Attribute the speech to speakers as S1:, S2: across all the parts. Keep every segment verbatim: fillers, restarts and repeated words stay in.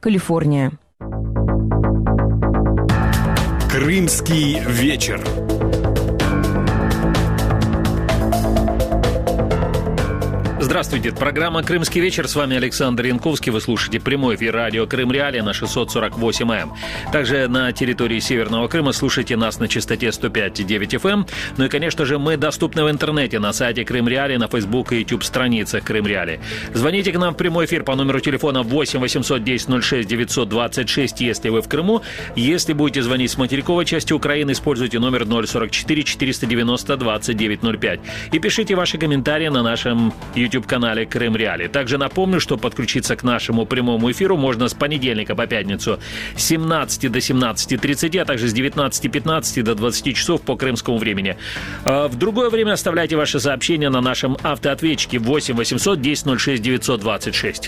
S1: Калифорния.
S2: Крымский вечер. Здравствуйте, это программа «Крымский вечер». С вами Александр Янковский. Вы слушаете прямой эфир радио «Крым Реалии» на шестьсот сорок восемь эй эм. Также на территории Северного Крыма слушайте нас на частоте сто пять и девять эф эм. Ну и, конечно же, мы доступны в интернете на сайте Крым Реалии, на Facebook и YouTube страницах Крым Реалии. Звоните к нам в прямой эфир по номеру телефона восемь восемьсот десять ноль шесть девятьсот двадцать шесть, если вы в Крыму. Если будете звонить с материковой части Украины, используйте номер ноль сорок четыре четыреста девяносто двадцать девять ноль пять. И пишите ваши комментарии на нашем YouTube канале Крым Реалии. Также напомню, что подключиться к нашему прямому эфиру можно с понедельника по пятницу с семнадцати до семнадцати тридцати, а также с девятнадцати пятнадцати до двадцати часов по крымскому времени. В другое время оставляйте ваши сообщения на нашем автоответчике восемь восемьсот десять ноль шесть девятьсот двадцать шесть.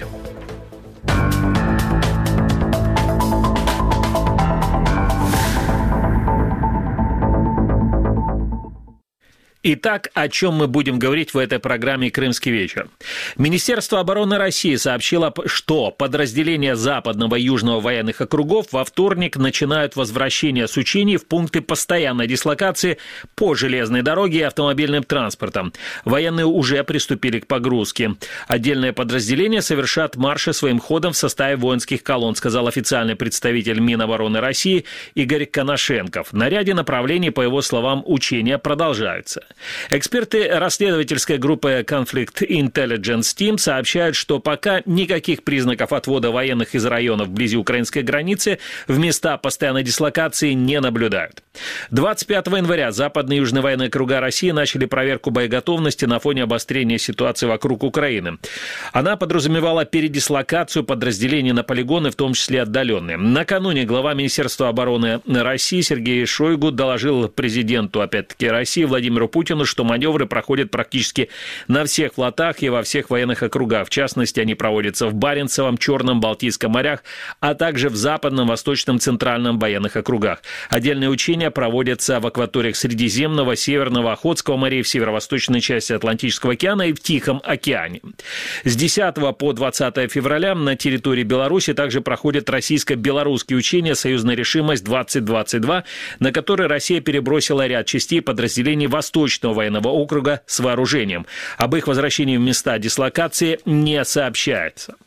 S2: Итак, о чем мы будем говорить в этой программе «Крымский вечер». Министерство обороны России сообщило, что подразделения Западного и Южного военных округов во вторник начинают возвращение с учений в пункты постоянной дислокации по железной дороге и автомобильным транспортом. Военные уже приступили к погрузке. Отдельные подразделения совершат марши своим ходом в составе воинских колонн, сказал официальный представитель Минобороны России Игорь Коношенков. На ряде направлений, по его словам, учения продолжаются. Эксперты расследовательской группы Conflict Intelligence Team сообщают, что пока никаких признаков отвода военных из районов вблизи украинской границы в места постоянной дислокации не наблюдают. двадцать пятого января Западные и Южные военные округа России начали проверку боеготовности на фоне обострения ситуации вокруг Украины. Она подразумевала передислокацию подразделений на полигоны, в том числе отдаленные. Накануне глава Министерства обороны России Сергей Шойгу доложил президенту, опять-таки, России Владимиру Путину, что маневры проходят практически на всех флотах и во всех военных округах. В частности, они проводятся в Баренцевом, Черном, Балтийском морях, а также в Западном, Восточном, Центральном военных округах. Отдельные учения проводятся в акваториях Средиземного, Северного, Охотского морей, в северо-восточной части Атлантического океана и в Тихом океане. С десятого по двадцатое февраля на территории Беларуси также проходят российско-белорусские учения «Союзная решимость двадцать двадцать два», на которые Россия перебросила ряд частей подразделений Восточного военного округа с вооружением. Об их возвращении в места дислокации не сообщается.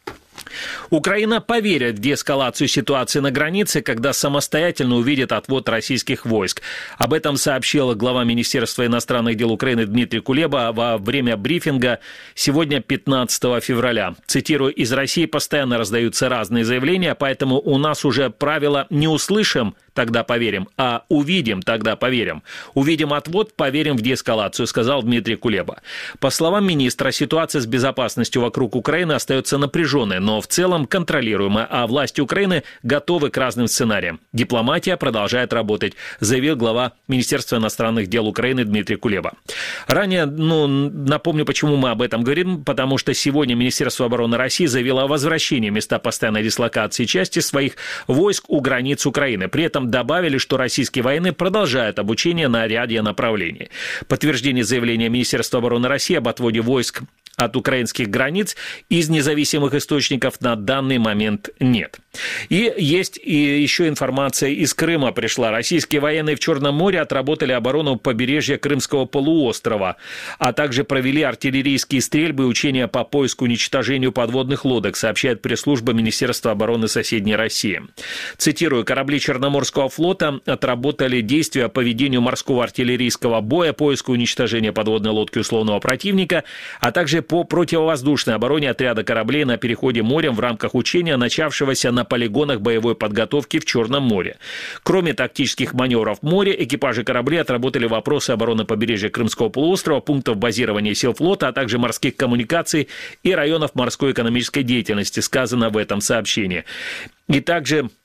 S2: Украина поверит в деэскалацию ситуации на границе, когда самостоятельно увидит отвод российских войск. Об этом сообщил глава Министерства иностранных дел Украины Дмитрий Кулеба во время брифинга сегодня, пятнадцатого февраля. Цитирую: «Из России постоянно раздаются разные заявления, поэтому у нас уже правило «не услышим, тогда поверим», а увидим, тогда поверим. Увидим отвод, поверим в деэскалацию», сказал Дмитрий Кулеба. По словам министра, ситуация с безопасностью вокруг Украины остается напряженной, но в целом контролируемая, а власти Украины готовы к разным сценариям. Дипломатия продолжает работать, заявил глава Министерства иностранных дел Украины Дмитрий Кулеба. Ранее, ну, напомню, почему мы об этом говорим, потому что сегодня Министерство обороны России заявило о возвращении в места постоянной дислокации части своих войск у границ Украины. При этом добавили, что российские военные продолжают обучение на ряде направлений. Подтверждение заявления Министерства обороны России об отводе войск от украинских границ из независимых источников на данный момент нет. И есть и еще информация из Крыма пришла. Российские военные в Черном море отработали оборону побережья Крымского полуострова, а также провели артиллерийские стрельбы и учения по поиску и уничтожению подводных лодок, сообщает пресс-служба Министерства обороны соседней России. Цитирую: «Корабли Черноморского флота отработали действия по ведению морского артиллерийского боя, поиску и уничтожению подводной лодки условного противника, а также по противовоздушной обороне отряда кораблей на переходе морем в рамках учения, начавшегося на полигонах боевой подготовки в Черном море. Кроме тактических маневров в море, экипажи кораблей отработали вопросы обороны побережья Крымского полуострова, пунктов базирования сил флота, а также морских коммуникаций и районов морской экономической деятельности», сказано в этом сообщении. И также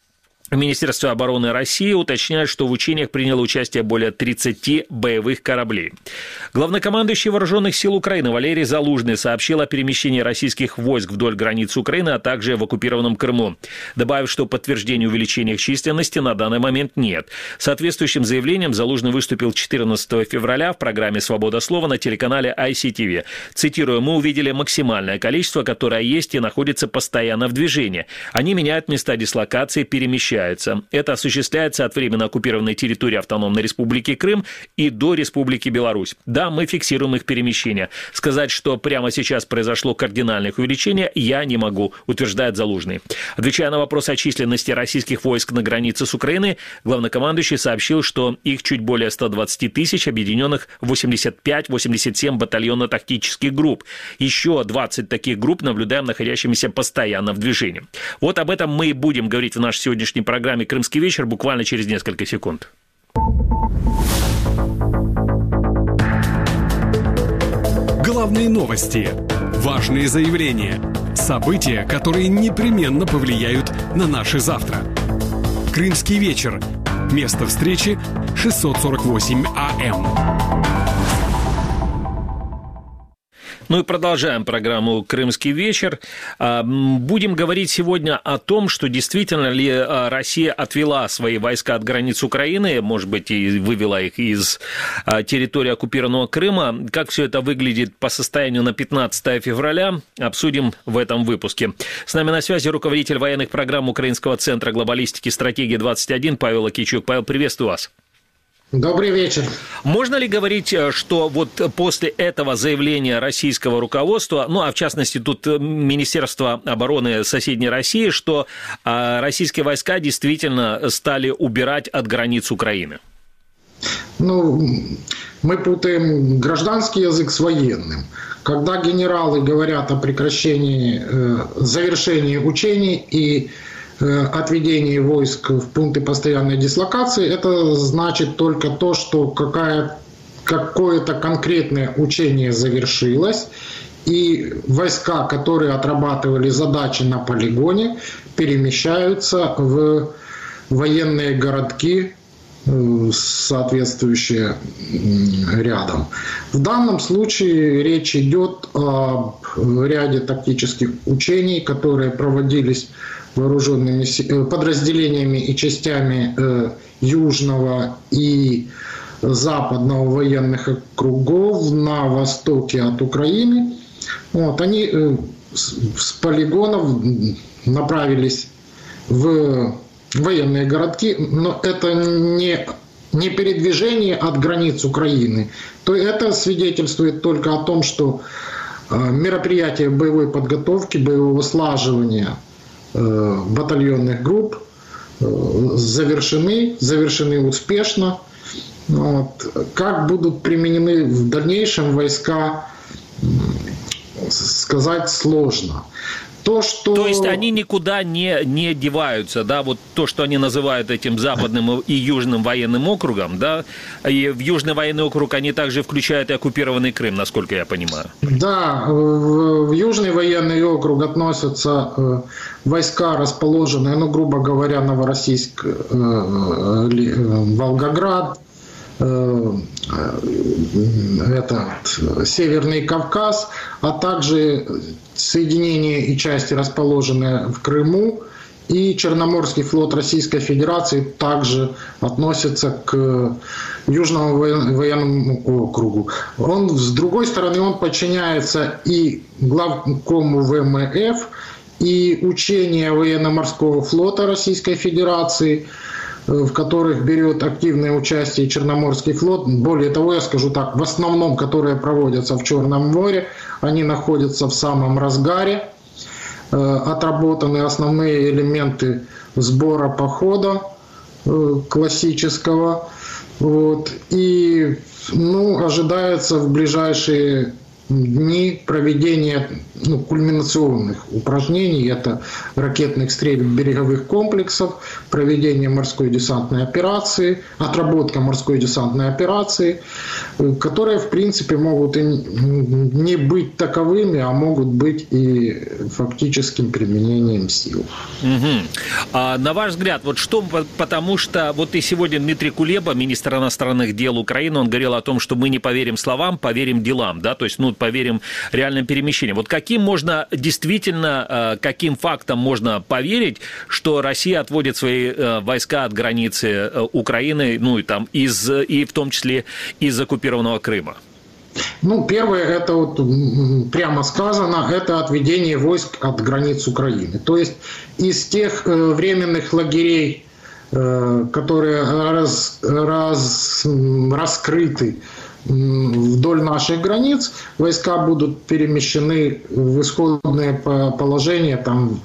S2: В Министерстве обороны России уточняют, что в учениях приняло участие более тридцати боевых кораблей. Главнокомандующий Вооруженных сил Украины Валерий Залужный сообщил о перемещении российских войск вдоль границ Украины, а также в оккупированном Крыму, добавив, что подтверждения увеличения их численности на данный момент нет. Соответствующим заявлением Залужный выступил четырнадцатого февраля в программе «Свобода слова» на телеканале ай си ти ви. Цитирую: «Мы увидели максимальное количество, которое есть и находится постоянно в движении. Они меняют места дислокации, перемещаются. Это осуществляется от временно оккупированной территории Автономной Республики Крым и до Республики Беларусь. Да, мы фиксируем их перемещение. Сказать, что прямо сейчас произошло кардинальное их увеличение, я не могу», утверждает Залужный. Отвечая на вопрос о численности российских войск на границе с Украиной, главнокомандующий сообщил, что их чуть более ста двадцати тысяч, объединенных в восемьдесят пять — восемьдесят семь батальонно-тактических групп. Еще двадцать таких групп наблюдаем находящимися постоянно в движении. Вот об этом мы и будем говорить в нашей сегодняшней программе «Крымский вечер» буквально через несколько секунд.
S1: Главные новости, важные заявления, события, которые непременно повлияют на наше завтра. «Крымский вечер». Место встречи шестьсот сорок восемь а эм.
S2: Ну и продолжаем программу «Крымский вечер». Будем говорить сегодня о том, что действительно ли Россия отвела свои войска от границ Украины, может быть, и вывела их из территории оккупированного Крыма. Как все это выглядит по состоянию на пятнадцатое февраля, обсудим в этом выпуске. С нами на связи руководитель военных программ Украинского центра глобалистики «Стратегия двадцать один» Павел Акичук. Павел, приветствую вас.
S3: Добрый вечер.
S2: Можно ли говорить, что вот после этого заявления российского руководства, ну, а в частности тут Министерство обороны соседней России, что российские войска действительно стали убирать от границ Украины?
S3: Ну, мы путаем гражданский язык с военным. Когда генералы говорят о прекращении, завершении учений и отведении войск в пункты постоянной дислокации, это значит только то, что какая, какое-то конкретное учение завершилось, и войска, которые отрабатывали задачи на полигоне, перемещаются в военные городки, соответствующие рядом. В данном случае речь идет о ряде тактических учений, которые проводились вооруженными подразделениями и частями Южного и Западного военных округов на востоке от Украины. Вот, они с полигонов направились в военные городки, но это не, не передвижение от границ Украины. То это свидетельствует только о том, что мероприятия боевой подготовки, боевого слаживания батальонных групп завершены, завершены успешно. Вот. Как будут применены в дальнейшем войска, сказать сложно. То, что...
S2: То есть они никуда не, не деваются, да, вот то, что они называют этим западным и южным военным округом, да, и в южный военный округ они также включают и оккупированный Крым, насколько я понимаю. Да,
S3: в южный военный округ относятся войска, расположенные, ну, грубо говоря, Новороссийск, Волгоград, этот Северный Кавказ, а также соединения и части, расположенные в Крыму, и Черноморский флот Российской Федерации также относится к Южному военному округу. Он, с другой стороны, он подчиняется и главкому ВМФ, и учения военно-морского флота Российской Федерации, в которых берет активное участие Черноморский флот. Более того, я скажу так, в основном, которые проводятся в Черном море, они находятся в самом разгаре. Отработаны основные элементы сбора похода классического. Вот. И ну, ожидается в ближайшие дни проведения ну, кульминационных упражнений. Это ракетных стрельб береговых комплексов, проведение морской десантной операции, отработка морской десантной операции, которые, в принципе, могут и не быть таковыми, а могут быть и фактическим применением сил.
S2: Угу. А на ваш взгляд, вот что, потому что вот и сегодня Дмитрий Кулеба, министр иностранных дел Украины, он говорил о том, что мы не поверим словам, поверим делам, да, то есть, ну, поверим реальным перемещениям. Вот каким можно действительно, каким фактам можно поверить, что Россия отводит свои войска от границы Украины, ну, и там, из, и в том числе из оккупированного Крыма?
S3: Ну, первое, это вот прямо сказано, это отведение войск от границ Украины. То есть из тех э, временных лагерей, э, которые раз, раз, раскрыты вдоль наших границ, войска будут перемещены в исходное положение там,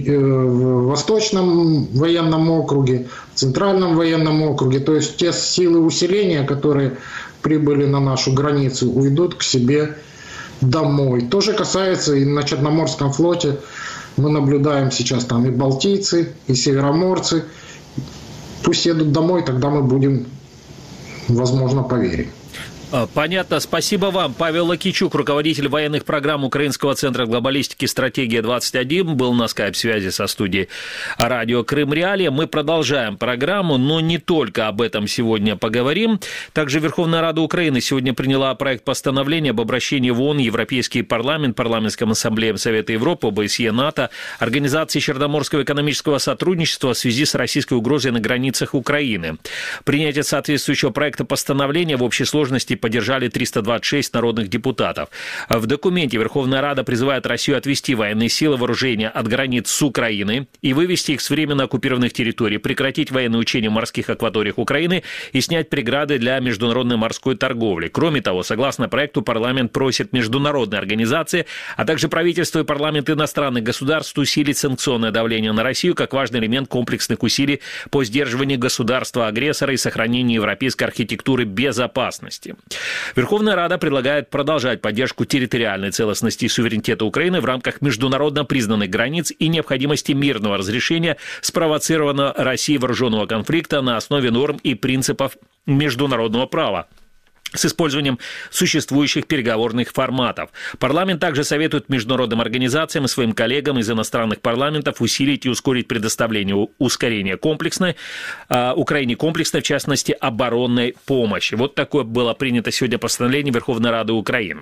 S3: в Восточном военном округе, в Центральном военном округе. То есть те силы усиления, которые прибыли на нашу границу, уйдут к себе домой. То же касается и на Черноморском флоте. Мы наблюдаем сейчас там и балтийцы, и североморцы. Пусть едут домой, тогда мы будем, возможно, поверим.
S2: Понятно. Спасибо вам. Павел Лакичук, руководитель военных программ Украинского центра глобалистики «Стратегия двадцать один», был на скайп-связи со студией радио Крым Реалии. Мы продолжаем программу, но не только об этом сегодня поговорим. Также Верховная Рада Украины сегодня приняла проект постановления об обращении в ООН, Европейский парламент, Парламентском ассамблеем Совета Европы, ОБСЕ, НАТО, Организации Черноморского экономического сотрудничества в связи с российской угрозой на границах Украины. Принятие соответствующего проекта постановления в общей сложности поддержали триста двадцать шесть народных депутатов. В документе Верховная Рада призывает Россию отвести военные силы вооружения от границ с Украины и вывести их с временно оккупированных территорий, прекратить военные учения в морских акваториях Украины и снять преграды для международной морской торговли. Кроме того, согласно проекту, парламент просит международные организации, а также правительство и парламенты иностранных государств усилить санкционное давление на Россию как важный элемент комплексных усилий по сдерживанию государства-агрессора и сохранению европейской архитектуры безопасности. Верховная Рада предлагает продолжать поддержку территориальной целостности и суверенитета Украины в рамках международно признанных границ и необходимости мирного разрешения спровоцированного Россией вооруженного конфликта на основе норм и принципов международного права с использованием существующих переговорных форматов. Парламент также советует международным организациям и своим коллегам из иностранных парламентов усилить и ускорить предоставление ускорения комплексной, э, Украине комплексной, в частности, оборонной помощи. Вот такое было принято сегодня постановление Верховной Рады Украины.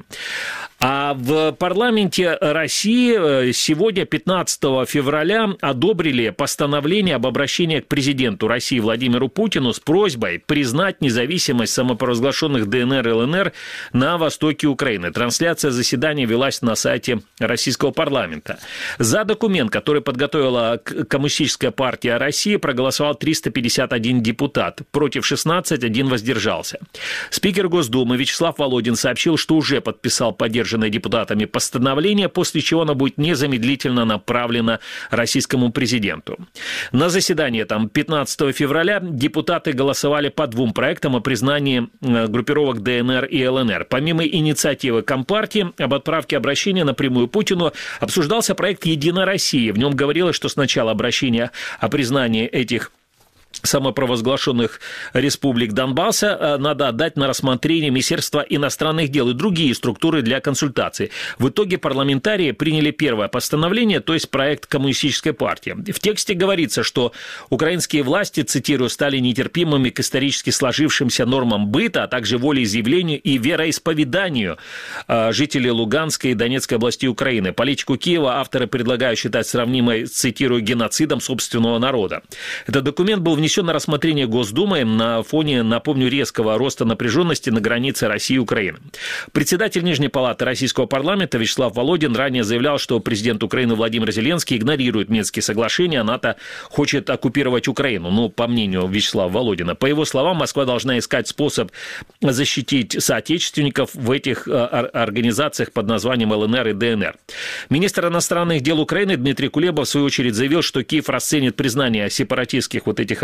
S2: А в парламенте России сегодня, пятнадцатого февраля, одобрили постановление об обращении к президенту России Владимиру Путину с просьбой признать независимость самопровозглашенных ДНР и ЛНР на востоке Украины. Трансляция заседания велась на сайте российского парламента. За документ, который подготовила Коммунистическая партия России, проголосовал триста пятьдесят один депутат, против шестнадцать, один воздержался. Спикер Госдумы Вячеслав Володин сообщил, что уже подписал поддержанное депутатами постановление, после чего оно будет незамедлительно направлено российскому президенту. На заседании там пятнадцатого февраля депутаты голосовали по двум проектам о признании группировок ДНР и ЛНР. Помимо инициативы Компартии об отправке обращения напрямую Путину, обсуждался проект «Единая Россия». В нем говорилось, что сначала обращение о признании этих самопровозглашенных республик Донбасса надо отдать на рассмотрение Министерства иностранных дел и другие структуры для консультаций. В итоге парламентарии приняли первое постановление, то есть проект Коммунистической партии. В тексте говорится, что украинские власти, цитирую, стали нетерпимыми к исторически сложившимся нормам быта, а также волеизъявлению и вероисповеданию жителей Луганской и Донецкой областей Украины. Политику Киева авторы предлагают считать сравнимой, цитирую, геноцидом собственного народа. Этот документ был внесен на рассмотрение Госдумы на фоне, напомню, резкого роста напряженности на границе России и Украины. Председатель Нижней палаты российского парламента Вячеслав Володин ранее заявлял, что президент Украины Владимир Зеленский игнорирует Минские соглашения, а НАТО хочет оккупировать Украину. Но, по мнению Вячеслава Володина, по его словам, Москва должна искать способ защитить соотечественников в этих организациях под названием ЛНР и ДНР. Министр иностранных дел Украины Дмитрий Кулеба, в свою очередь, заявил, что Киев расценит признание сепаратистских вот этих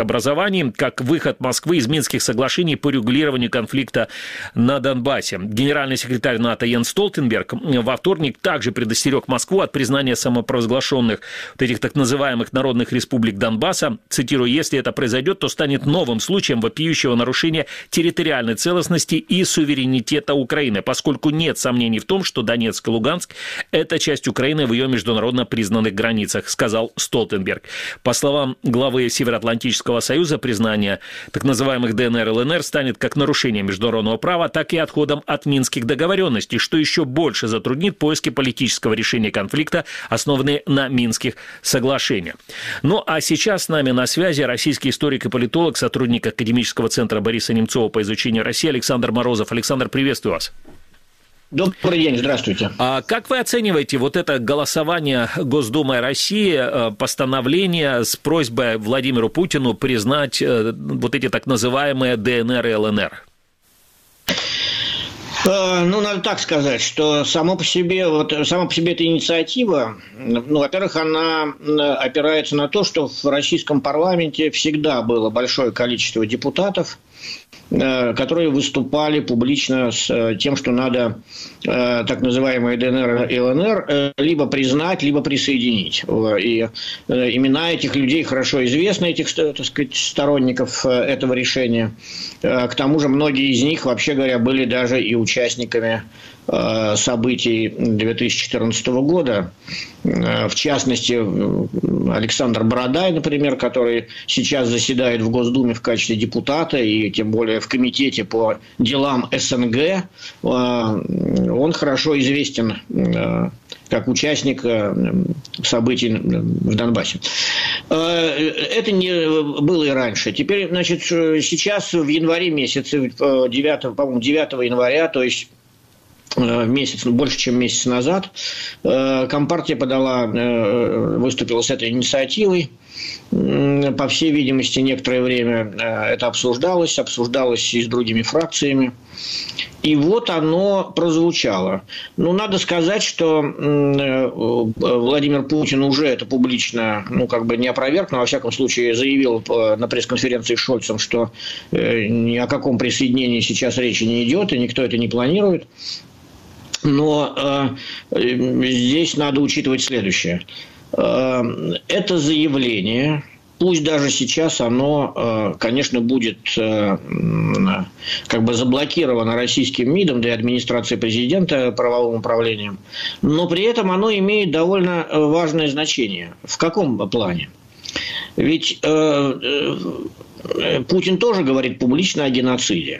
S2: образований как выход Москвы из Минских соглашений по регулированию конфликта на Донбассе. Генеральный секретарь НАТО Йенс Столтенберг во вторник также предостерег Москву от признания самопровозглашенных вот этих так называемых народных республик Донбасса. Цитирую: «Если это произойдет, то станет новым случаем вопиющего нарушения территориальной целостности и суверенитета Украины, поскольку нет сомнений в том, что Донецк и Луганск – это часть Украины в ее международно признанных границах», сказал Столтенберг. По словам главы Североатлантического союза, признание так называемых ДНР и ЛНР станет как нарушением международного права, так и отходом от минских договоренностей, что еще больше затруднит поиски политического решения конфликта, основанные на Минских соглашениях. Ну а сейчас с нами на связи российский историк и политолог, сотрудник академического центра Бориса Немцова по изучению России Александр Морозов. Александр, приветствую вас.
S4: Добрый день, здравствуйте.
S2: А как вы оцениваете вот это голосование Госдумы России, постановление с просьбой Владимиру Путину признать вот эти так называемые ДНР и ЛНР?
S4: Ну, надо так сказать, что само по себе, вот, сама по себе эта инициатива, ну, во-первых, она опирается на то, что в российском парламенте всегда было большое количество депутатов, которые выступали публично с тем, что надо так называемые ДНР и ЛНР либо признать, либо присоединить. И имена этих людей хорошо известны, этих, так сказать, сторонников этого решения. К тому же многие из них, вообще говоря, были даже и участниками событий две тысячи четырнадцатого года. В частности, Александр Бородай, например, который сейчас заседает в Госдуме в качестве депутата и тем более в комитете по делам СНГ, он хорошо известен как участник событий в Донбассе. Это не было и раньше. Теперь, значит, сейчас в январе месяце, девятого, по-моему, девятого января, то есть месяц, больше, чем месяц назад, Компартия подала, выступила с этой инициативой. По всей видимости, некоторое время это обсуждалось, обсуждалось и с другими фракциями. И вот оно прозвучало. Ну, надо сказать, что Владимир Путин уже это публично, ну, как бы не опроверг, но, во всяком случае, заявил на пресс-конференции с Шольцем, что ни о каком присоединении сейчас речи не идет, и никто это не планирует. Но э, здесь надо учитывать следующее. Э, это заявление, пусть даже сейчас оно, э, конечно, будет э, как бы заблокировано российским МИДом, да и администрацией президента, правовым управлением, но при этом оно имеет довольно важное значение. В каком плане? Ведь э, э, Путин тоже говорит публично о геноциде.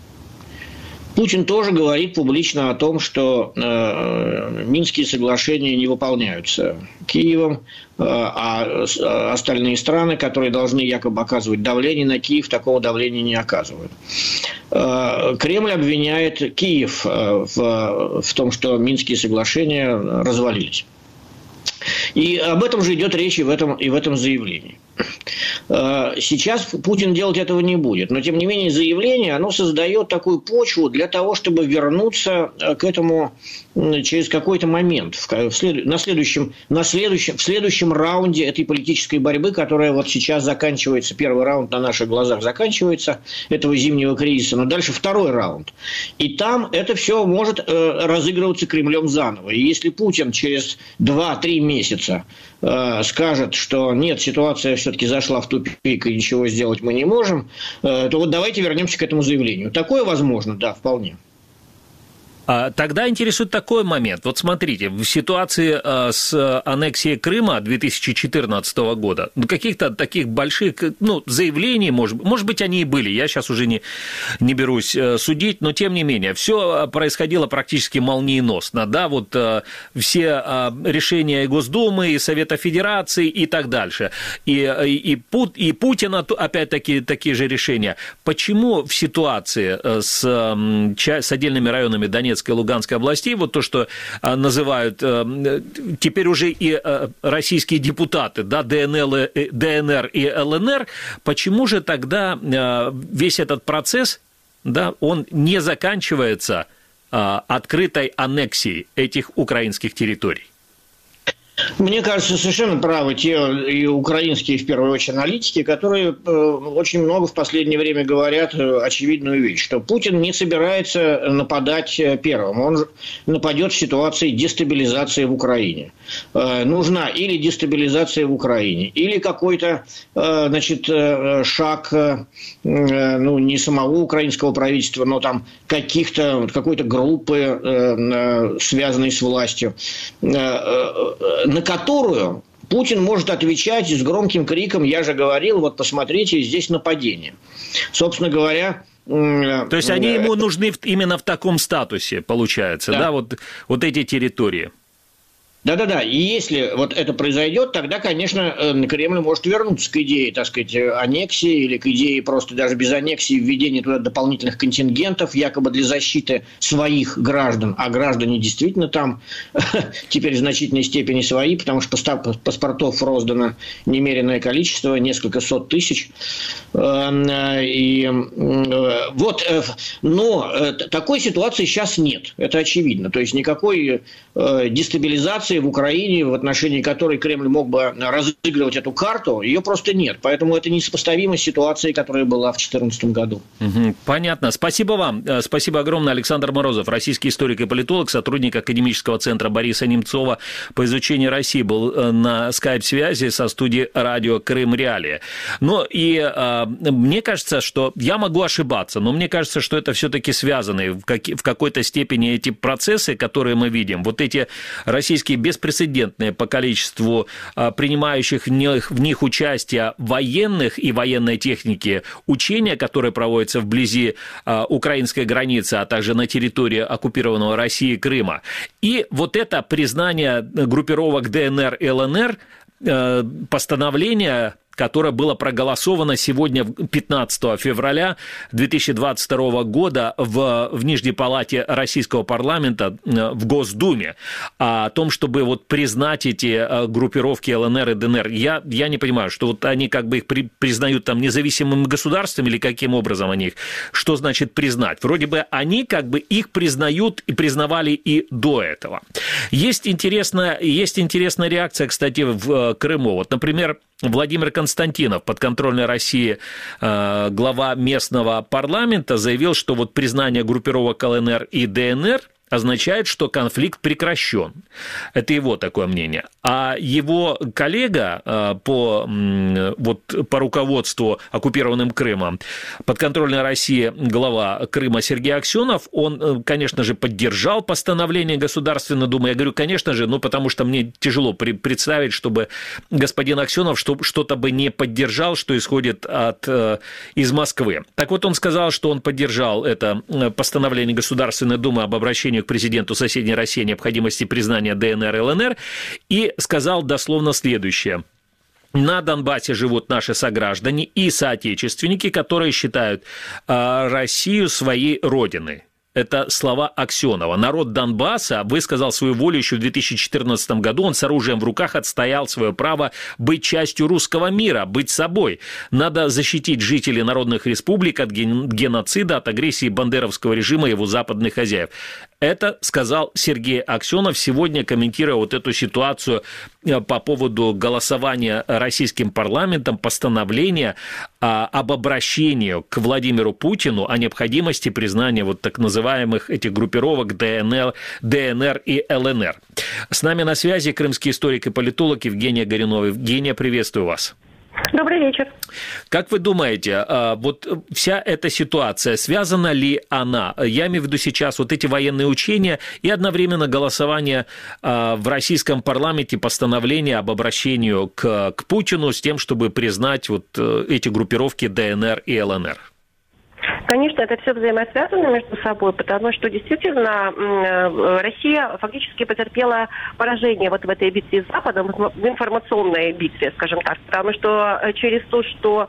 S4: Путин тоже говорит публично о том, что э, Минские соглашения не выполняются Киевом, э, а остальные страны, которые должны якобы оказывать давление на Киев, такого давления не оказывают. Э, Кремль обвиняет Киев э, в, в том, что Минские соглашения развалились. И об этом же идет речь и в этом, и в этом заявлении. Сейчас Путин делать этого не будет, но тем не менее заявление, оно создает такую почву для того, чтобы вернуться к этому через какой-то момент, в, след... на следующем, на следующем, в следующем раунде этой политической борьбы, которая вот сейчас заканчивается, первый раунд на наших глазах заканчивается, этого зимнего кризиса, но дальше второй раунд. И там это все может э, разыгрываться Кремлем заново. И если Путин через два-три месяца э, скажет, что нет, ситуация все-таки зашла в тупик и ничего сделать мы не можем, э, то вот давайте вернемся к этому заявлению. Такое возможно, да, вполне.
S2: Тогда интересует такой момент. Вот смотрите, в ситуации с аннексией Крыма две тысячи четырнадцатого года, ну, каких-то таких больших, ну, заявлений, может, может быть, они и были, я сейчас уже не, не берусь судить, но тем не менее, все происходило практически молниеносно, да, вот все решения и Госдумы, и Совета Федерации и так дальше, и, и, и Путина, опять-таки, такие же решения. Почему в ситуации с, с отдельными районами Донецка и Луганской областей, вот то, что а, называют а, теперь уже и а, российские депутаты, да, ДНЛ, ДНР и ЛНР, почему же тогда а, весь этот процесс, да, он не заканчивается а, открытой аннексией этих украинских территорий?
S4: Мне кажется, совершенно правы те и украинские, в первую очередь, аналитики, которые очень много в последнее время говорят очевидную вещь, что Путин не собирается нападать первым. Он нападет в ситуации дестабилизации в Украине. Нужна или дестабилизация в Украине, или какой-то, значит, шаг, ну, не самого украинского правительства, но там каких-то, какой-то группы, связанной с властью, на которую Путин может отвечать с громким криком: «Я же говорил, вот посмотрите, здесь нападение». Собственно говоря...
S2: То есть они ему нужны именно в таком статусе, получается, да, да? Вот, вот эти территории.
S4: Да-да-да, и если вот это произойдет, тогда, конечно, Кремль может вернуться к идее, так сказать, аннексии или к идее просто даже без аннексии введения туда дополнительных контингентов, якобы для защиты своих граждан, а граждане действительно там теперь в значительной степени свои, потому что паспортов роздано немеренное количество, несколько сот тысяч. И вот, но такой ситуации сейчас нет, это очевидно, то есть никакой дестабилизации в Украине, в отношении которой Кремль мог бы разыгрывать эту карту, ее просто нет. Поэтому это несопоставимо с ситуацией, которая была в две тысячи четырнадцатом году.
S2: Понятно. Спасибо вам. Спасибо огромное. Александр Морозов, российский историк и политолог, сотрудник академического центра Бориса Немцова по изучению России, был на скайп-связи со студией радио Крым Реалии. Ну и э, мне кажется, что я могу ошибаться, но мне кажется, что это все-таки связаны в, как, в какой-то степени эти процессы, которые мы видим. Вот эти российские беспрецедентные по количеству а, принимающих в них, в них участие военных и военной техники учения, которые проводятся вблизи а, украинской границы, а также на территории оккупированного Россией Крыма. И вот это признание группировок ДНР и ЛНР, а, постановление, которое было проголосовано сегодня, пятнадцатого февраля две тысячи двадцать второго года в, в Нижней палате российского парламента в Госдуме, о том, чтобы вот признать эти группировки ЛНР и ДНР. Я, я не понимаю, что вот они как бы их при, признают там независимым государством или каким образом они их, что значит признать? Вроде бы они как бы их признают и признавали и до этого. Есть интересная, есть интересная реакция, кстати, в Крыму. Вот, например, Владимир Константинов, подконтрольной России э, глава местного парламента, заявил, что вот признание группировок ЛНР и ДНР означает, что конфликт прекращен. Это его такое мнение. А его коллега э, по, э, вот, по руководству оккупированным Крымом, подконтрольной России глава Крыма Сергей Аксенов, он, э, конечно же, поддержал постановление Государственной Думы. Я говорю, конечно же, ну, потому что мне тяжело при- представить, чтобы господин Аксенов что- что-то бы не поддержал, что исходит от, э, из Москвы. Так вот, он сказал, что он поддержал это постановление Государственной Думы об обращении к президенту соседней России о необходимости признания ДНР и ЛНР и сказал дословно следующее. На Донбассе живут наши сограждане и соотечественники, которые считают э, Россию своей родиной. Это слова Аксенова. Народ Донбасса высказал свою волю еще в две тысячи четырнадцатом году. Он с оружием в руках отстоял свое право быть частью русского мира, быть собой. Надо защитить жителей народных республик от геноцида, от агрессии бандеровского режима и его западных хозяев. Это сказал Сергей Аксенов сегодня, комментируя вот эту ситуацию по поводу голосования российским парламентом, постановления об обращении к Владимиру Путину о необходимости признания вот так называемых этих группировок ДНР, ДНР и ЛНР. С нами на связи крымский историк и политолог Евгения Горюнова. Евгения, приветствую вас.
S5: Добрый вечер.
S2: Как вы думаете, вот вся эта ситуация, связана ли она, я имею в виду сейчас вот эти военные учения и одновременно голосование в российском парламенте постановления об обращении к, к Путину с тем, чтобы признать вот эти группировки ДНР и ЛНР?
S5: Конечно, это все взаимосвязано между собой, потому что действительно Россия фактически потерпела поражение вот в этой битве с Западом, в информационной битве, скажем так, потому что через то, что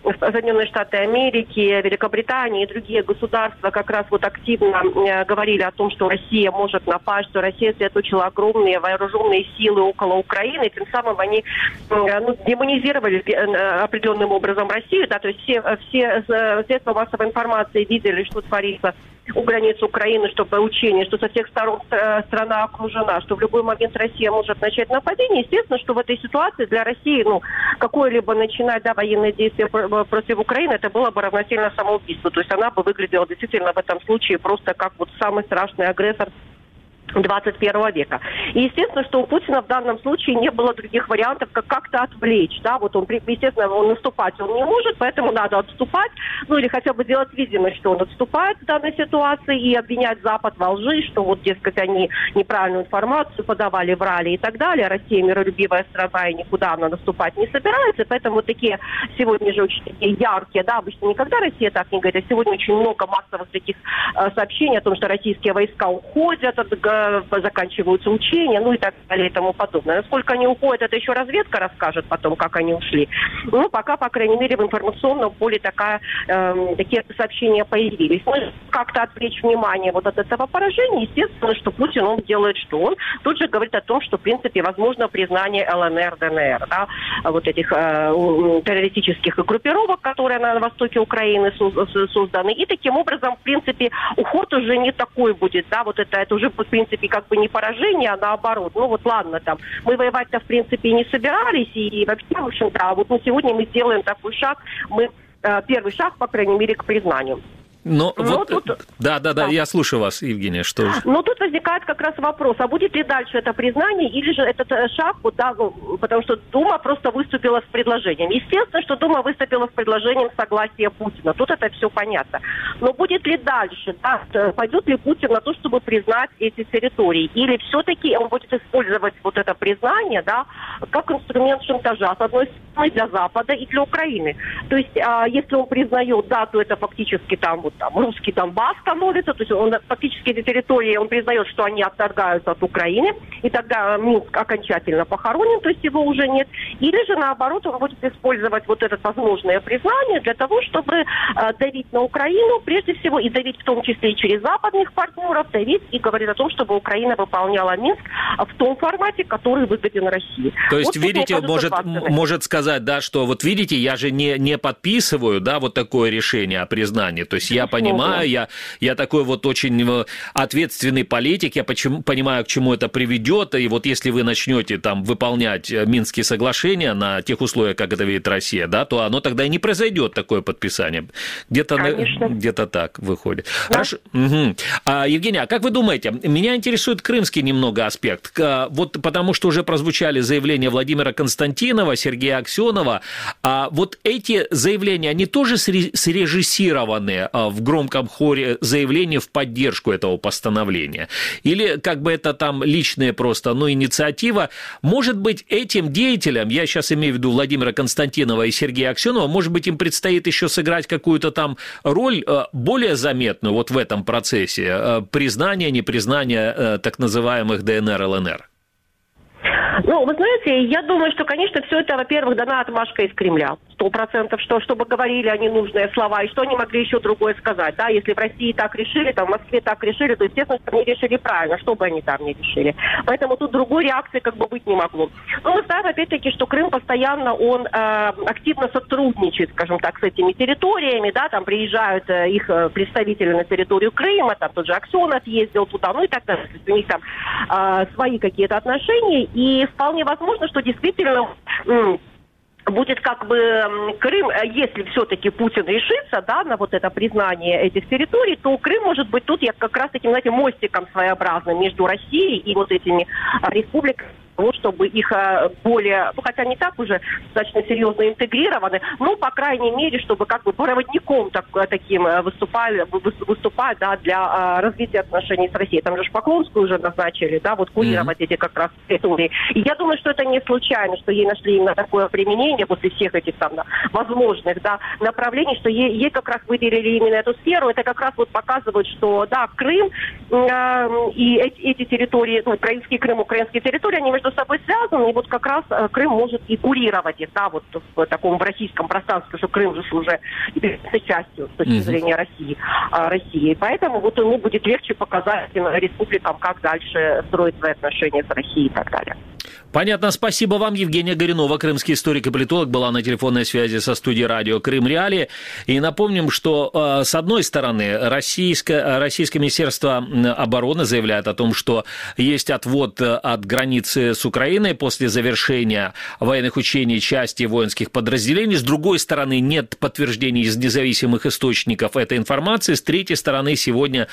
S5: Соединенные Штаты Америки, Великобритания и другие государства как раз вот активно говорили о том, что Россия может напасть, что Россия сосредоточила огромные вооруженные силы около Украины, и тем самым они ну, демонизировали определенным образом Россию, да, то есть все, все средства массовой информации видели, что творится у границ Украины, что учение, что со всех сторон страна окружена, что в любой момент Россия может начать нападение. Естественно, что в этой ситуации для России, ну, какое-либо начинать, да, военные действия против Украины, это было бы равносильно самоубийству. То есть она бы выглядела действительно в этом случае просто как вот самый страшный агрессор двадцать первого века. И естественно, что у Путина в данном случае не было других вариантов, как как-то отвлечь, да, вот он, естественно, он наступать он не может, поэтому надо отступать, ну или хотя бы делать видимость, что он отступает в данной ситуации и обвинять Запад во лжи, что вот, дескать, они неправильную информацию подавали, врали и так далее. Россия миролюбивая страна и никуда она наступать не собирается, поэтому вот такие сегодня же очень такие яркие, да, обычно никогда Россия так не говорит, а сегодня очень много массовых таких э, сообщений о том, что российские войска уходят от заканчиваются учения, ну и так далее и тому подобное. Насколько они уходят, это еще разведка расскажет потом, как они ушли. Ну, пока, по крайней мере, в информационном поле такая, э, такие сообщения появились. Ну, как-то отвлечь внимание вот от этого поражения, естественно, что Путин, он делает что? Он тут же говорит о том, что, в принципе, возможно признание ЛНР, ДНР, да, вот этих э, террористических группировок, которые на востоке Украины созданы. И таким образом, в принципе, уход уже не такой будет, да, вот это, это уже, в принципе, как бы не поражение, а наоборот. Ну вот ладно, там, мы воевать-то, в принципе, не собирались, и вообще, в общем-то, а вот ну, сегодня мы сделаем такой шаг, мы э, первый шаг, по крайней мере, к признанию.
S2: Но, Но вот,
S5: тут...
S2: да, да, да, да, я слушаю вас, Евгения, что...
S5: Но тут возникает как раз вопрос, а будет ли дальше это признание, или же этот шаг, вот, да, ну, потому что Дума просто выступила с предложением. Естественно, что Дума выступила с предложением согласия Путина, тут это все понятно. Но будет ли дальше, да, пойдет ли Путин на то, чтобы признать эти территории, или все-таки он будет использовать вот это признание, да, как инструмент шантажа, с одной стороны, для Запада и для Украины. То есть, а, если он признает, да, то это фактически там вот там русский Донбасс становится, то есть он фактически эти территории, он признает, что они отторгаются от Украины, и тогда Минск окончательно похоронен, то есть его уже нет. Или же наоборот, он будет использовать вот это возможное признание для того, чтобы э, давить на Украину, прежде всего, и давить в том числе и через западных партнеров, давить и говорить о том, чтобы Украина выполняла Минск в том формате, который выгоден России.
S2: То есть,
S5: вот
S2: видите, может, может сказать, да, что вот видите, я же не, не подписываю, да, вот такое решение о признании, то есть я понимаю, я, я такой вот очень ответственный политик, я почему, понимаю, к чему это приведет, и вот если вы начнете там выполнять Минские соглашения на тех условиях, как это видит Россия, да, то оно тогда и не произойдет, такое подписание. Где-то, где-то так выходит. Да. Хорошо. Угу. А, Евгения, а как вы думаете, меня интересует крымский немного аспект, вот потому что уже прозвучали заявления Владимира Константинова, Сергея Аксенова, а вот эти заявления, они тоже срежиссированы в громком хоре заявления в поддержку этого постановления? Или как бы это там личная просто, ну, инициатива? Может быть, этим деятелям, я сейчас имею в виду Владимира Константинова и Сергея Аксенова, может быть, им предстоит еще сыграть какую-то там роль более заметную вот в этом процессе признания, непризнания так называемых ДНР, ЛНР?
S5: Ну, вы знаете, я думаю, что, конечно, все это, во-первых, дана отмашка из Кремля. Сто процентов, что, чтобы говорили они нужные слова, и что они могли еще другое сказать, да, если в России так решили, там, в Москве так решили, то, естественно, что они решили правильно, что бы они там не решили. Поэтому тут другой реакции как бы быть не могло. Но мы знаем, опять-таки, что Крым постоянно, он э, активно сотрудничает, скажем так, с этими территориями, да, там приезжают э, их представители на территорию Крыма, там тот же Аксенов ездил туда, ну и так далее, то есть у них там э, свои какие-то отношения, и вполне возможно, что действительно... М- будет как бы Крым, если все-таки Путин решится, да, на вот это признание этих территорий, то Крым может быть тут как раз таким, знаете, мостиком своеобразным между Россией и вот этими республиками, чтобы их более, ну хотя не так уже достаточно серьезно интегрированы, ну по крайней мере, чтобы как бы проводником так, таким выступали, выступать, да, для развития отношений с Россией. Там же Поклонскую уже назначили, да, вот курировать mm-hmm. эти как раз территории. И я думаю, что это не случайно, что ей нашли именно такое применение после всех этих там да, возможных, да, направлений, что ей, ей как раз выделили именно эту сферу. Это как раз вот показывает, что да, Крым э, и эти, эти территории, ну, украинский Крым, украинские территории, они между между собой связаны, и вот как раз Крым может и курировать их, да, вот в таком в российском пространстве, что Крым же уже является частью с точки mm-hmm. зрения России, России. Поэтому вот ему будет легче показать республикам, как дальше строить свои отношения с Россией и так далее.
S2: Понятно. Спасибо вам. Евгения Горюнова, крымский историк и политолог, была на телефонной связи со студией радио «Крым Реалии». И напомним, что, с одной стороны, российское, российское Министерство обороны заявляет о том, что есть отвод от границы с Украиной после завершения военных учений части воинских подразделений. С другой стороны, нет подтверждений из независимых источников этой информации. С третьей стороны, сегодня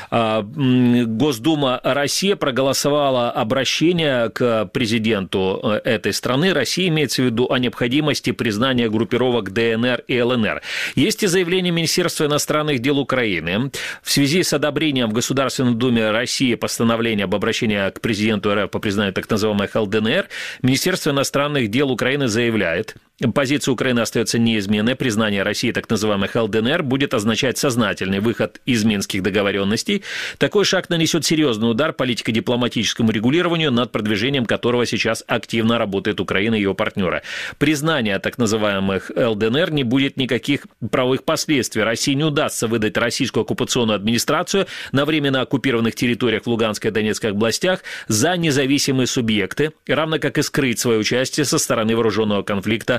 S2: Госдума России проголосовала обращение к президенту этой страны, России имеется в виду, о необходимости признания группировок ДНР и ЛНР. Есть и заявление Министерства иностранных дел Украины. В связи с одобрением в Государственной Думе России постановления об обращении к президенту РФ по признанию так называемых ЛДНР, Министерство иностранных дел Украины заявляет, позиция Украины остается неизменной. Признание России так называемых ЛДНР будет означать сознательный выход из минских договоренностей. Такой шаг нанесет серьезный удар политико-дипломатическому регулированию, над продвижением которого сейчас активно работает Украина и ее партнеры. Признание так называемых ЛДНР не будет никаких правовых последствий. России не удастся выдать российскую оккупационную администрацию на временно оккупированных территориях в Луганской и Донецкой областях за независимые субъекты, равно как и скрыть свое участие со стороны вооруженного конфликта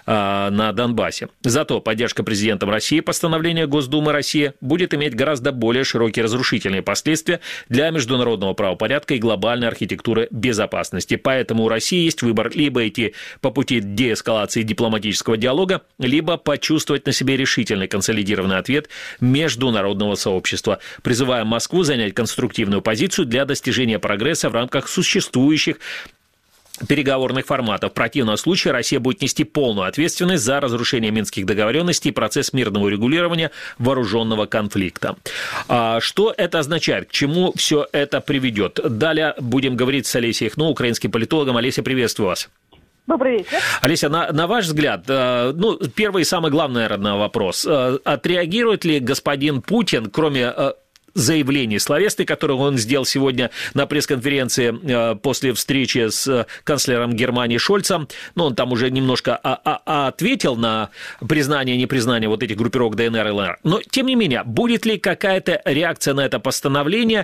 S2: на Донбассе. Зато поддержка президентом России постановления Госдумы России будет иметь гораздо более широкие разрушительные последствия для международного правопорядка и глобальной архитектуры безопасности. Поэтому у России есть выбор: либо идти по пути деэскалации дипломатического диалога, либо почувствовать на себе решительный консолидированный ответ международного сообщества. Призываем Москву занять конструктивную позицию для достижения прогресса в рамках существующих переговорных форматов. В противном случае Россия будет нести полную ответственность за разрушение минских договоренностей и процесс мирного урегулирования вооруженного конфликта. А что это означает? К чему все это приведет? Далее будем говорить с Олесей Ихно, украинским политологом. Олеся, приветствую вас.
S6: Добрый вечер.
S2: Олеся, на, на ваш взгляд, ну, первый и самый главный, наверное, вопрос. Отреагирует ли господин Путин, кроме заявлений словесных, которые он сделал сегодня на пресс-конференции после встречи с канцлером Германии Шольцем, ну, он там уже немножко ответил на признание и непризнание вот этих группировок ДНР и ЛНР, но, тем не менее, будет ли какая-то реакция на это постановление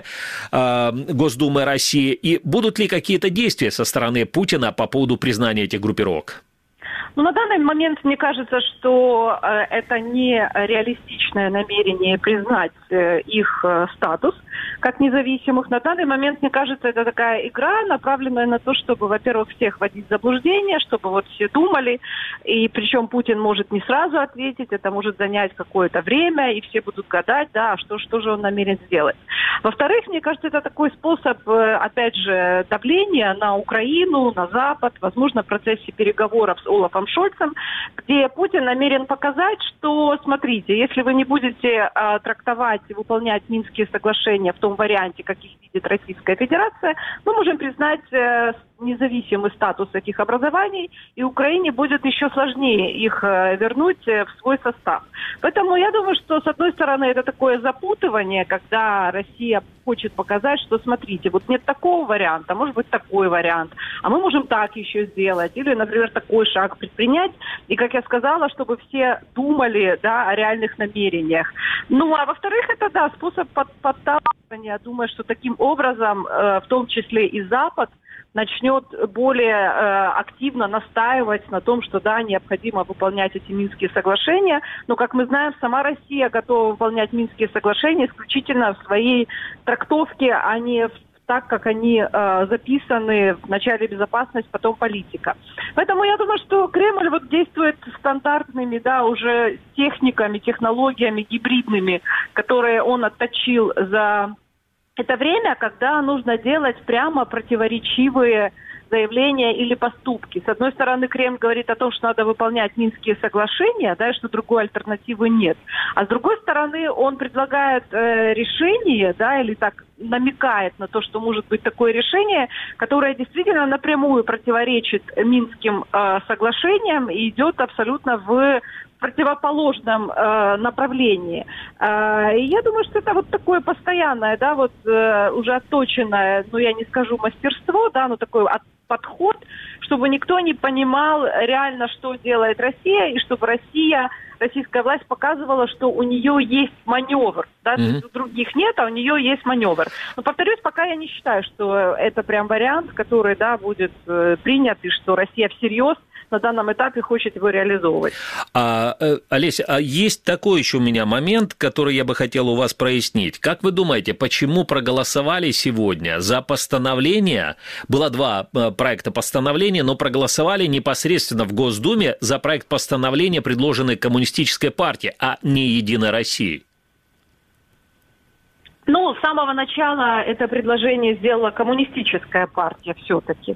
S2: Госдумы России, и будут ли какие-то действия со стороны Путина по поводу признания этих группировок?
S6: Ну, на данный момент мне кажется, что э, это не реалистичное намерение признать э, их э, статус как независимых. На данный момент, мне кажется, это такая игра, направленная на то, чтобы, во-первых, всех вводить в заблуждение, чтобы вот все думали, и причем Путин может не сразу ответить, это может занять какое-то время, и все будут гадать, да, что, что же он намерен сделать. Во-вторых, мне кажется, это такой способ, опять же, давления на Украину, на Запад, возможно, в процессе переговоров с Олафом Шольцем, где Путин намерен показать, что, смотрите, если вы не будете а, трактовать и выполнять Минские соглашения в том варианте, как их видит Российская Федерация, мы можем признать э, независимый статус этих образований, и Украине будет еще сложнее их э, вернуть э, в свой состав. Поэтому я думаю, что, с одной стороны, это такое запутывание, когда Россия хочет показать, что, смотрите, вот нет такого варианта, может быть, такой вариант, а мы можем так еще сделать, или, например, такой шаг предпринять, и, как я сказала, чтобы все думали, да, о реальных намерениях. Ну, а во-вторых, это, да, способ под, подталкивания. Я думаю, что таким образом, э, в том числе и Запад, начнет более э, активно настаивать на том, что, да, необходимо выполнять эти Минские соглашения. Но, как мы знаем, сама Россия готова выполнять Минские соглашения исключительно в своей трактовке, а не в так, как они э, записаны в начале безопасность, потом политика. Поэтому я думаю, что Кремль вот действует стандартными, да, уже техниками, технологиями гибридными, которые он отточил за это время, когда нужно делать прямо противоречивые заявления или поступки. С одной стороны, Кремль говорит о том, что надо выполнять Минские соглашения, да, и что другой альтернативы нет. А с другой стороны, он предлагает э, решение, да, или так намекает на то, что может быть такое решение, которое действительно напрямую противоречит Минским э, соглашениям и идет абсолютно в противоположном э, направлении. Э, и я думаю, что это вот такое постоянное, да, вот э, уже отточенное, ну, я не скажу мастерство, да, но такой от, подход, чтобы никто не понимал реально, что делает Россия, и чтобы Россия, российская власть показывала, что у нее есть маневр, да, mm-hmm. у других нет, а у нее есть маневр. Но, повторюсь, пока я не считаю, что это прям вариант, который, да, будет э, принят, и что Россия всерьез на данном этапе хочет его реализовывать.
S2: А, Олеся, а есть такой еще у меня момент, который я бы хотел у вас прояснить. Как вы думаете, почему проголосовали сегодня за постановление? Было два проекта постановления, но проголосовали непосредственно в Госдуме за проект постановления, предложенный Коммунистической партией, а не Единой Россией?
S6: Ну, с самого начала это предложение сделала Коммунистическая партия все-таки,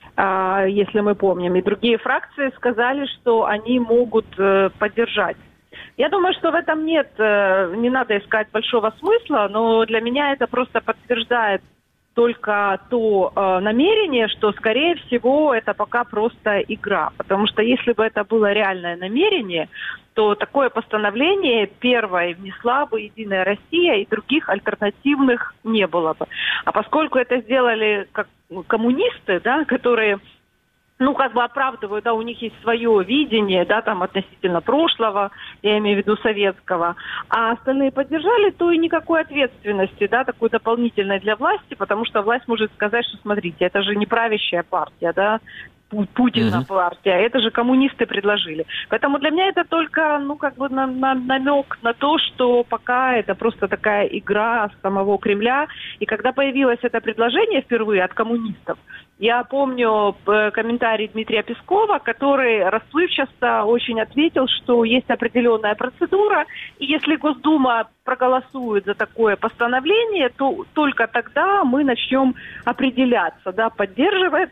S6: если мы помним. И другие фракции сказали, что они могут поддержать. Я думаю, что в этом нет, не надо искать большого смысла, но для меня это просто подтверждает только то э, намерение, что, скорее всего, это пока просто игра. Потому что если бы это было реальное намерение, то такое постановление первое внесла бы Единая Россия, и других альтернативных не было бы. А поскольку это сделали как коммунисты, да, которые, ну, как бы оправдывают, да, у них есть свое видение, да, там, относительно прошлого, я имею в виду советского, а остальные поддержали, то и никакой ответственности, да, такой дополнительной для власти, потому что власть может сказать, что, смотрите, это же не правящая партия, да, Путина mm-hmm. партия, это же коммунисты предложили. Поэтому для меня это только, ну, как бы на, на, намек на то, что пока это просто такая игра самого Кремля. И когда появилось это предложение впервые от коммунистов, я помню комментарий Дмитрия Пескова, который расплывчато очень ответил, что есть определенная процедура, и если Госдума проголосует за такое постановление, то только тогда мы начнем определяться, да, поддерживает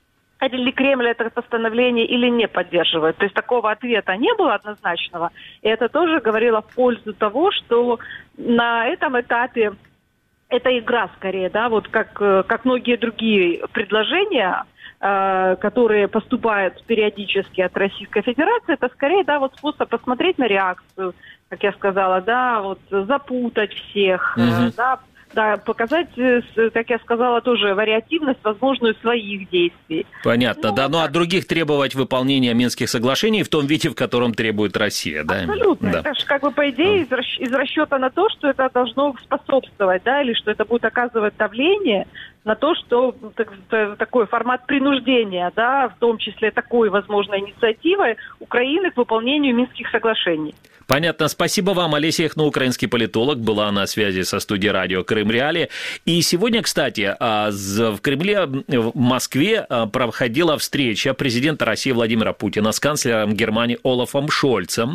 S6: ли Кремль это постановление или не поддерживает. То есть такого ответа не было однозначного. И это тоже говорило в пользу того, что на этом этапе это игра скорее, да, вот как, как многие другие предложения, э, которые поступают периодически от Российской Федерации, это скорее, да, вот способ посмотреть на реакцию, как я сказала, да, вот запутать всех, mm-hmm. э, да, Да, показать, как я сказала, тоже вариативность, возможную своих действий.
S2: Понятно, ну, да. Ну,
S6: так.
S2: от других требовать выполнения Минских соглашений в том виде, в котором требует Россия, да?
S6: Абсолютно.
S2: Да.
S6: Это же, как бы, по идее, из, из расчета на то, что это должно способствовать, да, или что это будет оказывать давление на то, что так, такой формат принуждения, да, в том числе такой возможной инициативой Украины к выполнению Минских соглашений.
S2: Понятно. Спасибо вам. Олеся Яхно, украинский политолог, была на связи со студией радио «Крым Реалии». И сегодня, кстати, в Кремле, в Москве проходила встреча президента России Владимира Путина с канцлером Германии Олафом Шольцем.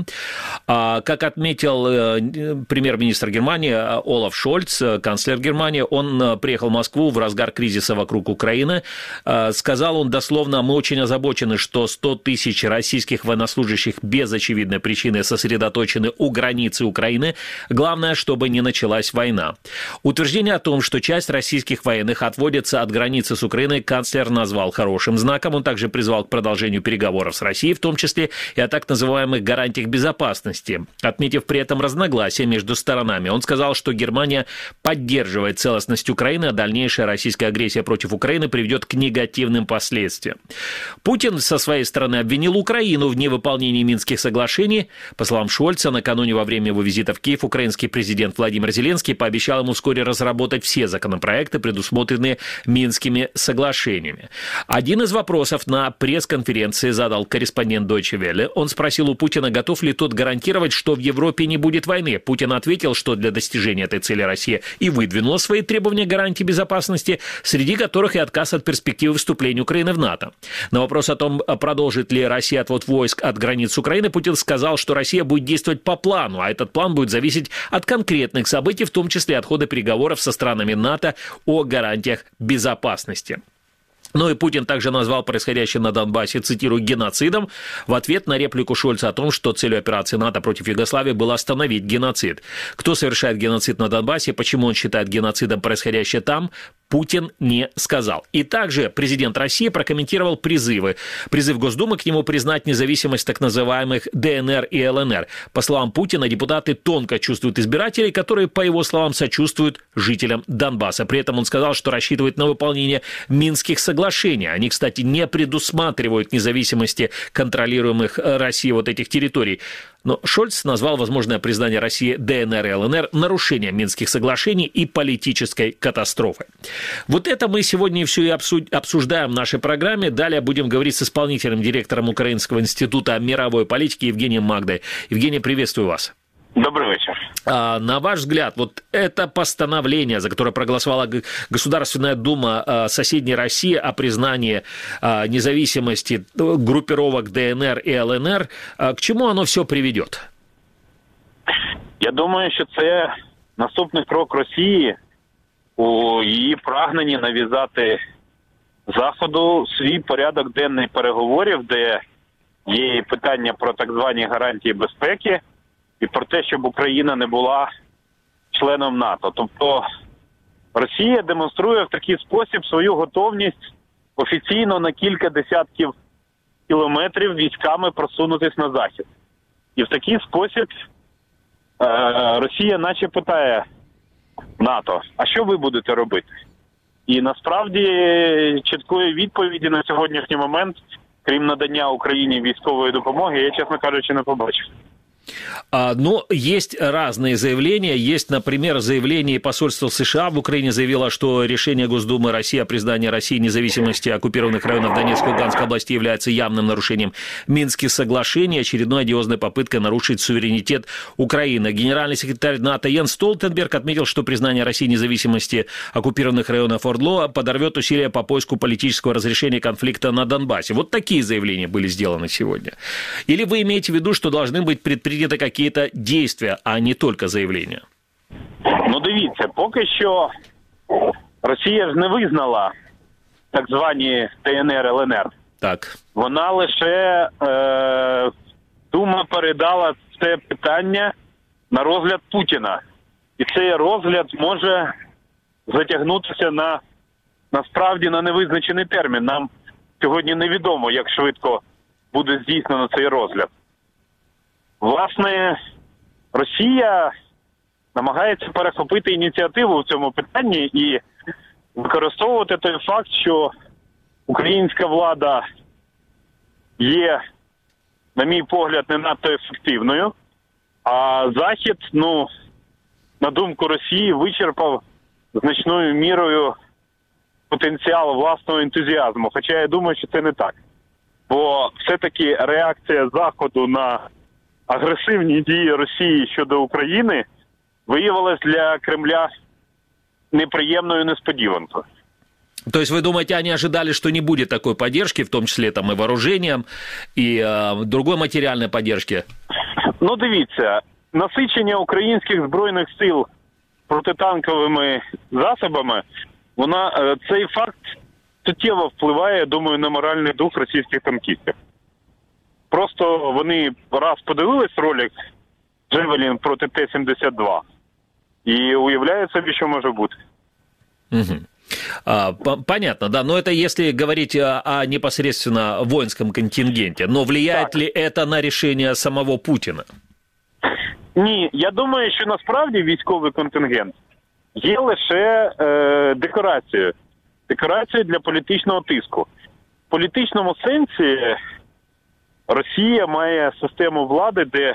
S2: Как отметил премьер-министр Германии Олаф Шольц, канцлер Германии, он приехал в Москву в разгар кризиса вокруг Украины. Сказал он дословно: «Мы очень озабочены, что сто тысяч российских военнослужащих без очевидной причины сосредоточены у границы Украины. Главное, чтобы не началась война». Утверждение о том, что часть российских военных отводится от границы с Украиной, канцлер назвал хорошим знаком. Он также призвал к продолжению переговоров с Россией, в том числе и о так называемых гарантиях безопасности, отметив при этом разногласия между сторонами. Он сказал, что Германия поддерживает целостность Украины, а дальнейшая российская агрессия против Украины приведет к негативным последствиям. Путин со своей стороны обвинил Украину в невыполнении Минских соглашений. По словам Шольца, накануне во время его визита в Киев украинский президент Владимир Зеленский пообещал ему вскоре разработать все законопроекты, предусмотренные Минскими соглашениями. Один из вопросов на пресс-конференции задал корреспондент Deutsche Welle. Он спросил у Путина, готов ли тот гарантировать, что в Европе не будет войны. Путин ответил, что для достижения этой цели Россия и выдвинула свои требования гарантий безопасности, среди которых и отказ от перспективы вступления Украины в НАТО. На вопрос о том, продолжит ли Россия отвод войск от границ Украины, Путин сказал, что Россия будет действовать по плану, а этот план будет зависеть от конкретных событий, в том числе от хода переговоров со странами НАТО о гарантиях безопасности. Ну и Путин также назвал происходящее на Донбассе, цитирую, геноцидом, в ответ на реплику Шольца о том, что целью операции НАТО против Югославии было остановить геноцид. Кто совершает геноцид на Донбассе, почему он считает геноцидом происходящее там, Путин не сказал. И также президент России прокомментировал призывы. Призыв Госдумы к нему признать независимость так называемых ДНР и ЛНР. По словам Путина, депутаты тонко чувствуют избирателей, которые, по его словам, сочувствуют жителям Донбасса. При этом он сказал, что рассчитывает на выполнение Минских соглашений. Они, кстати, не предусматривают независимости контролируемых Россией вот этих территорий. Но Шольц назвал возможное признание России ДНР и ЛНР нарушением Минских соглашений и политической катастрофой. Вот это мы сегодня все и обсуждаем в нашей программе. Далее будем говорить с исполнительным директором Украинского института мировой политики Евгением Магдой. Евгений, приветствую вас.
S7: Добрый вечер.
S2: А, на ваш взгляд, вот это постановление, за которое проголосовала Государственная Дума соседней России о признании независимости группировок ДНР і ЛНР, к чому воно все приведет?
S7: Я думаю, що це наступний крок Росії у її прагненні нав'язати Заходу свій порядок денний переговорів, де є питання про так звані гарантії безпеки, і про те, щоб Україна не була членом НАТО. Тобто Росія демонструє в такий спосіб свою готовність офіційно на кілька десятків кілометрів військами просунутись на захід. І в такий спосіб е- Росія наче питає НАТО, а що ви будете робити? І насправді чіткої відповіді на сьогоднішній момент, крім надання Україні військової допомоги, я, чесно кажучи, не побачив.
S2: Но есть разные заявления. Есть, например, заявление посольства США в Украине заявило, что решение Госдумы России о признании России независимости оккупированных районов Донецкой и Луганской области является явным нарушением Минских соглашений, очередной одиозной попыткой нарушить суверенитет Украины. Генеральный секретарь НАТО Йенс Столтенберг отметил, что признание России независимости оккупированных районов ОРДЛО подорвет усилия по поиску политического разрешения конфликта на Донбассе. Вот такие заявления были сделаны сегодня. Или вы имеете в виду, что должны быть предприняты это какие-то действия, а не только заявлення?
S7: Ну, дивіться, поки що Росія ж не визнала так звані ДНР, ЛНР.
S2: Так.
S7: Вона лише е, Дума передала це питання на розгляд Путіна. І цей розгляд може затягнутися на, насправді, на невизначений термін. Нам сьогодні невідомо, як швидко буде здійснено цей розгляд. Власне, Росія намагається перехопити ініціативу в цьому питанні і використовувати той факт, що українська влада є, на мій погляд, не надто ефективною, а Захід, ну, на думку Росії, вичерпав значною мірою потенціал власного ентузіазму. Хоча я думаю, що це не так. Бо все-таки реакція Заходу на агрессивные дії Росії щодо України виявилась для Кремля неприємною несподіванкою.
S2: То есть вы думаете, они ожидали, что не будет такой поддержки, в том числе там и вооружением, и э, другой материальной поддержки?
S7: Ну, дивіться, насичення українських збройних сил протитанковими засобами, вона, цей факт суттєво впливає, думаю, на моральний дух російських танкістів. Просто вони раз подивились ролик «Джевелін» проти Т сімдесят два і уявляють собі, що може бути.
S2: Угу. А, понятно, да, но это если говорить о, о непосредственно воинском контингенте. Но влияет так ли это на решение самого Путіна?
S7: Ні, я думаю, що насправді військовий контингент є лише е, декорацією. Декорацією для політичного тиску. В політичному сенсі Росія має систему влади, де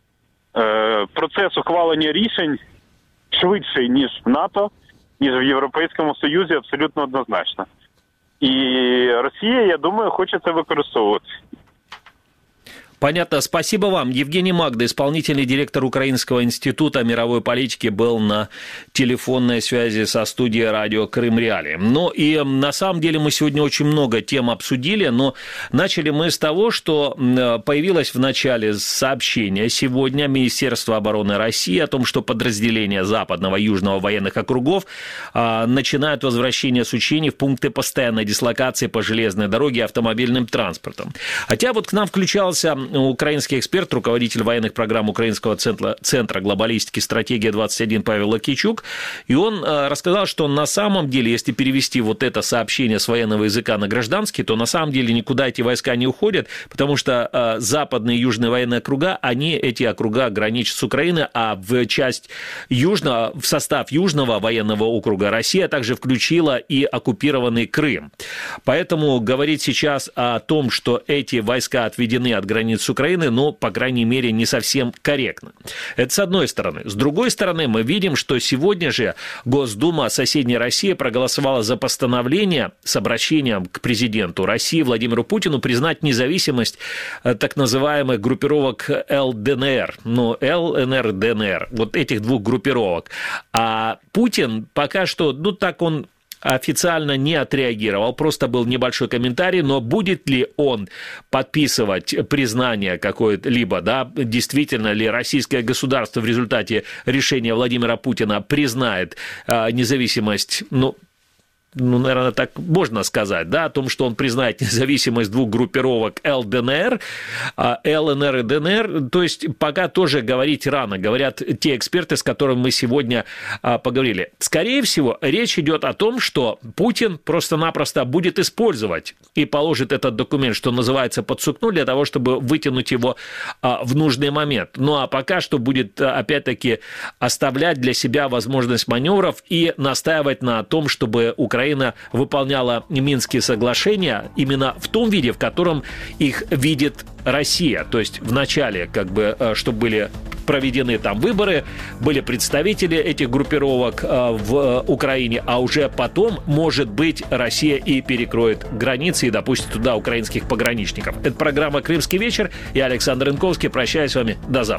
S7: е, процес ухвалення рішень швидший, ніж в НАТО, ніж в Європейському Союзі, абсолютно однозначно. І Росія, я думаю, хоче це використовувати.
S2: Понятно. Спасибо вам. Евгений Магда, исполнительный директор Украинского института мировой политики, был на телефонной связи со студией радио Крым Реалии. Ну и на самом деле мы сегодня очень много тем обсудили, но начали мы с того, что появилось в начале сообщение сегодня Министерства обороны России о том, что подразделения Западного и Южного военных округов начинают возвращение с учений в пункты постоянной дислокации по железной дороге и автомобильным транспортом. Хотя вот к нам включался украинский эксперт, руководитель военных программ Украинского центра, центра глобалистики «Стратегия двадцать один» Павел Лакичук, и он рассказал, что на самом деле, если перевести вот это сообщение с военного языка на гражданский, то на самом деле никуда эти войска не уходят, потому что западные и южные военные округа, они, эти округа граничат с Украиной, а в часть южного, в состав южного военного округа Россия также включила и оккупированный Крым. Поэтому говорить сейчас о том, что эти войска отведены от границ с Украины, но, по крайней мере, не совсем корректно. Это с одной стороны. С другой стороны, мы видим, что сегодня же Госдума соседней России проголосовала за постановление с обращением к президенту России Владимиру Путину признать независимость так называемых группировок эл дэ эн эр, ну, эл эн эр, дэ эн эр, вот этих двух группировок. А Путин пока что, ну, так он официально не отреагировал, просто был небольшой комментарий, но будет ли он подписывать признание какое-либо, да, действительно ли российское государство в результате решения Владимира Путина признает а, независимость, ну, ну, наверное, так можно сказать, да, о том, что он признает независимость двух группировок эл дэ эн эр, эл эн эр и дэ эн эр, то есть пока тоже говорить рано, говорят те эксперты, с которыми мы сегодня а, поговорили. Скорее всего, речь идет о том, что Путин просто-напросто будет использовать и положит этот документ, что называется, под сукно, для того, чтобы вытянуть его а, в нужный момент. Ну, а пока что будет, опять-таки, оставлять для себя возможность маневров и настаивать на том, чтобы Украина Украина выполняла Минские соглашения именно в том виде, в котором их видит Россия. То есть вначале, как бы, чтобы были проведены там выборы, были представители этих группировок в Украине, а уже потом, может быть, Россия и перекроет границы и допустит туда украинских пограничников. Это программа «Крымский вечер». Я Александр Янковский. Прощаюсь с вами. До завтра.